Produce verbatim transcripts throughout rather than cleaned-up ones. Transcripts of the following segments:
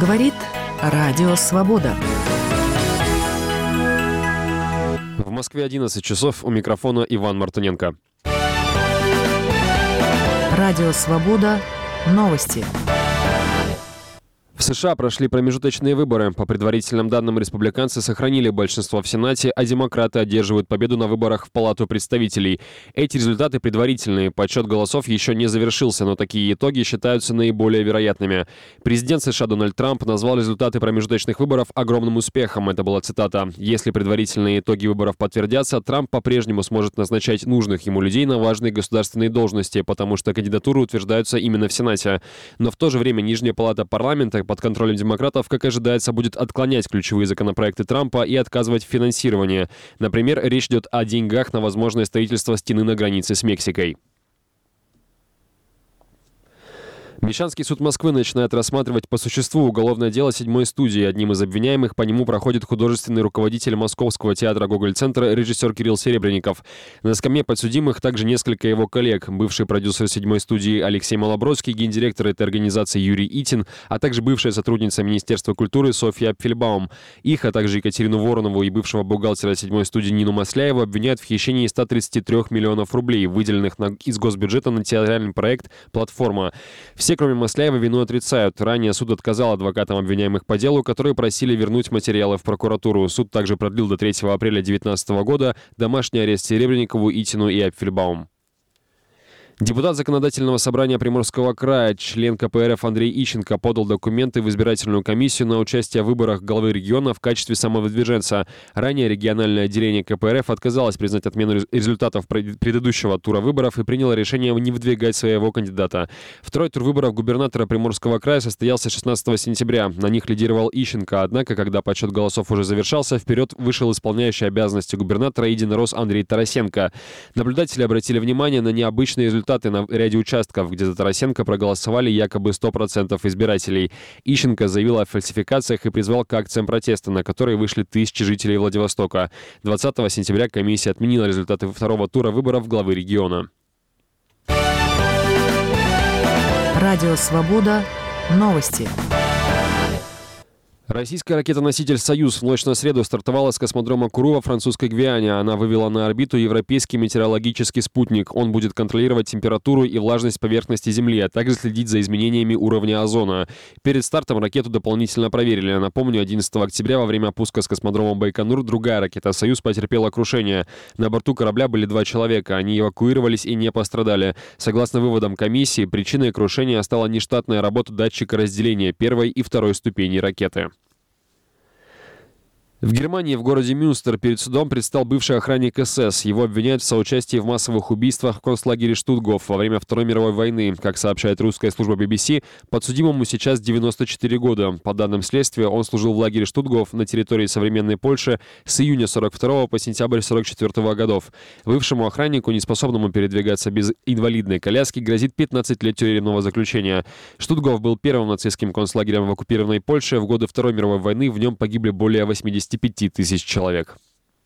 Говорит Радио Свобода. В Москве одиннадцать часов, у микрофона Иван Мартыненко. Радио Свобода. Новости. В США прошли промежуточные выборы. По предварительным данным, республиканцы сохранили большинство в Сенате, а демократы одерживают победу на выборах в Палату представителей. Эти результаты предварительные. Подсчет голосов еще не завершился, но такие итоги считаются наиболее вероятными. Президент США Дональд Трамп назвал результаты промежуточных выборов огромным успехом. Это была цитата. «Если предварительные итоги выборов подтвердятся, Трамп по-прежнему сможет назначать нужных ему людей на важные государственные должности, потому что кандидатуры утверждаются именно в Сенате. Но в то же время Нижняя палата парламента под контролем демократов, как ожидается, будет отклонять ключевые законопроекты Трампа и отказывать в финансировании. Например, речь идет о деньгах на возможное строительство стены на границе с Мексикой. Мещанский суд Москвы начинает рассматривать по существу уголовное дело седьмой студии. Одним из обвиняемых по нему проходит художественный руководитель Московского театра Гоголь-центра режиссер Кирилл Серебренников. На скамье подсудимых также несколько его коллег. Бывший продюсер седьмой студии Алексей Малобродский, гендиректор этой организации Юрий Итин, а также бывшая сотрудница Министерства культуры Софья Апфельбаум. Их, а также Екатерину Воронову и бывшего бухгалтера седьмой студии Нину Масляеву обвиняют в хищении ста тридцати трёх миллионов рублей, выделенных на, из госбюджета на театральный проект «Платформа». Все, кроме Масляева, вину отрицают. Ранее суд отказал адвокатам обвиняемых по делу, которые просили вернуть материалы в прокуратуру. Суд также продлил до третьего апреля две тысячи девятнадцатого года домашний арест Серебренникову, Итину и Апфельбаум. Депутат Законодательного собрания Приморского края, член ка пэ эр эф Андрей Ищенко подал документы в избирательную комиссию на участие в выборах главы региона в качестве самовыдвиженца. Ранее региональное отделение ка пэ эр эф отказалось признать отмену результатов предыдущего тура выборов и приняло решение не выдвигать своего кандидата. Второй тур выборов губернатора Приморского края состоялся шестнадцатого сентября. На них лидировал Ищенко, однако, когда подсчет голосов уже завершался, вперед вышел исполняющий обязанности губернатора единорос Андрей Тарасенко. Наблюдатели обратили внимание на необычные результаты на ряде участков, где за Тарасенко проголосовали якобы сто процентов избирателей. Ищенко заявил о фальсификациях и призвал к акциям протеста, на которые вышли тысячи жителей Владивостока. двадцатого сентября комиссия отменила результаты второго тура выборов главы региона. Радио Свобода. Новости. Российская ракета-носитель «Союз» в ночь на среду стартовала с космодрома Куру во французской Гвиане. Она вывела на орбиту европейский метеорологический спутник. Он будет контролировать температуру и влажность поверхности Земли, а также следить за изменениями уровня озона. Перед стартом ракету дополнительно проверили. Напомню, одиннадцатого октября во время пуска с космодрома Байконур другая ракета «Союз» потерпела крушение. На борту корабля были два человека. Они эвакуировались и не пострадали. Согласно выводам комиссии, причиной крушения стала нештатная работа датчика разделения первой и второй ступеней ракеты. В Германии, в городе Мюнстер, перед судом предстал бывший охранник эс эс. Его обвиняют в соучастии в массовых убийствах в концлагере Штутгоф во время Второй мировой войны. Как сообщает русская служба би би си, подсудимому сейчас девяносто четыре года. По данным следствия, он служил в лагере Штутгоф на территории современной Польши с июня сорок второго по сентябрь сорок четвёртого годов. Бывшему охраннику, неспособному передвигаться без инвалидной коляски, грозит пятнадцать лет тюремного заключения. Штутгоф был первым нацистским концлагерем в оккупированной Польше. В годы Второй мировой войны в нем погибли более восьмидесяти пяти тысяч человек.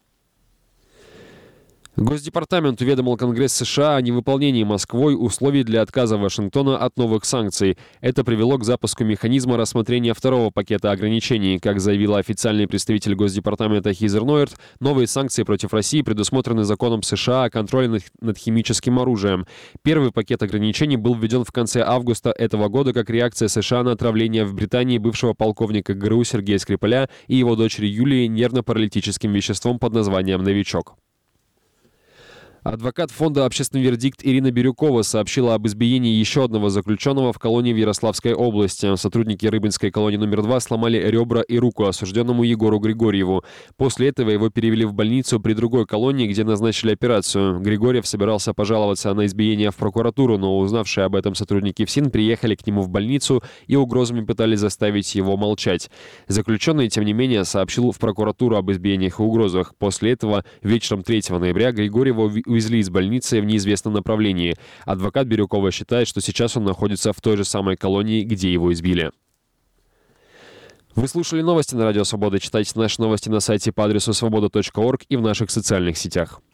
Госдепартамент уведомил Конгресс США о невыполнении Москвой условий для отказа Вашингтона от новых санкций. Это привело к запуску механизма рассмотрения второго пакета ограничений. Как заявила официальный представитель Госдепартамента Хизер Нойерт, новые санкции против России предусмотрены законом США о контроле над химическим оружием. Первый пакет ограничений был введен в конце августа этого года как реакция США на отравление в Британии бывшего полковника гэ эр у Сергея Скрипаля и его дочери Юлии нервно-паралитическим веществом под названием «Новичок». Адвокат фонда «Общественный вердикт» Ирина Бирюкова сообщила об избиении еще одного заключенного в колонии в Ярославской области. Сотрудники Рыбинской колонии номер два сломали ребра и руку осужденному Егору Григорьеву. После этого его перевели в больницу при другой колонии, где назначили операцию. Григорьев собирался пожаловаться на избиение в прокуратуру, но узнавшие об этом сотрудники ФСИН приехали к нему в больницу и угрозами пытались заставить его молчать. Заключенный, тем не менее, сообщил в прокуратуру об избиениях и угрозах. После этого вечером третьего ноября Григорьева увезли из больницы в неизвестном направлении. Адвокат Бирюкова считает, что сейчас он находится в той же самой колонии, где его избили. Вы слушали новости на Радио Свобода. Читайте наши новости на сайте по адресу свобода точка орг и в наших социальных сетях.